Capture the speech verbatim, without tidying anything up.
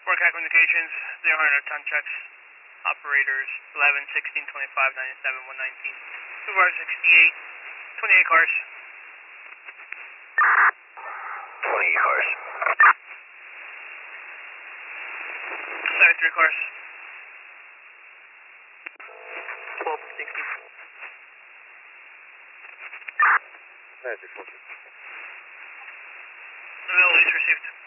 Forecast Communications, zero hundred time checks. Operators eleven, sixteen, twenty-five, ninety-seven, one nineteen. Supervisor sixty-eight, twenty-eight cars. twenty-eight cars. seventy-three cars. twelve, sixty. Magic, okay. Availability received.